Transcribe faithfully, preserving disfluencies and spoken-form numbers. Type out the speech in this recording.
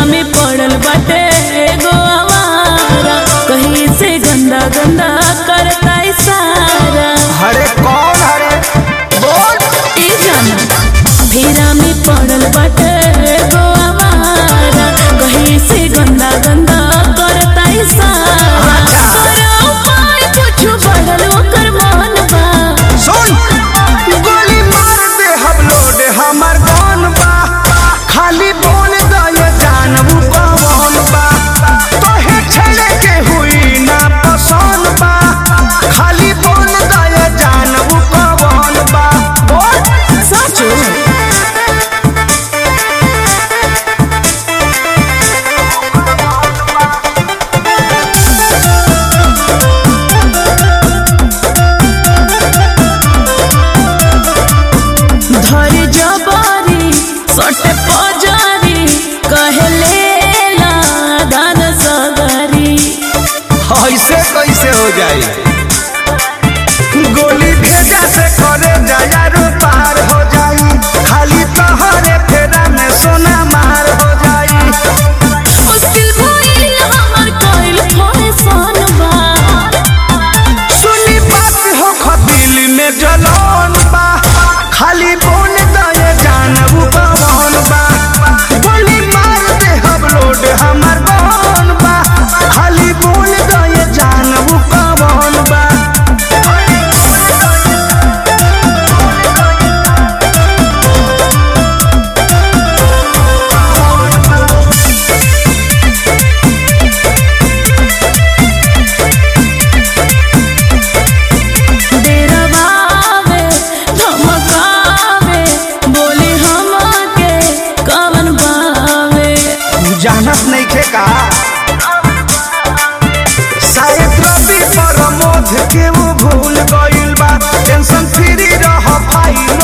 में पड़ल बाटे एगो आवारा, कहीं से गंदा गंदा करता इशारा। हरे कौन हरे बोल ई जाना फेरा में पड़ल बाटे एगो आवारा, कहीं से गंदा गंदा करता इशारा। करो उपाय कुछ बढ़ल ओकर मन बा। सुन गोली मार दे हम लोड हमर कौन बा, खाली बोल दे जानबू कौन बा, तोहे छेड़े के हुई ना पसंद बा, खाली बोल दे जानबू कौन बा। बोल सचो धरी जबारी सटे पजारी, कहले ला दान सगरी। ऐसे कैसे हो जाए, गोली भेजा से करे जायारो पार हो जाई, खाली तोहरे फेरा में सोना मार हो जाई। मुश्किल भइल हमर कइल फैशन बा। सुनी बात हो खदिल में जलन बा, खाली बोल दे जानबू कौन बा, गोली मार दे हम लोड हमर कौन बा, खाली बोल दे जानबू कौन बा। डेरावे धमकावे, बोली हमके कवन बावे। जानत नहीं खे का शायद रवि प्रमोद के वो भूल गइल बा, टेंशन फ्री रह भाई।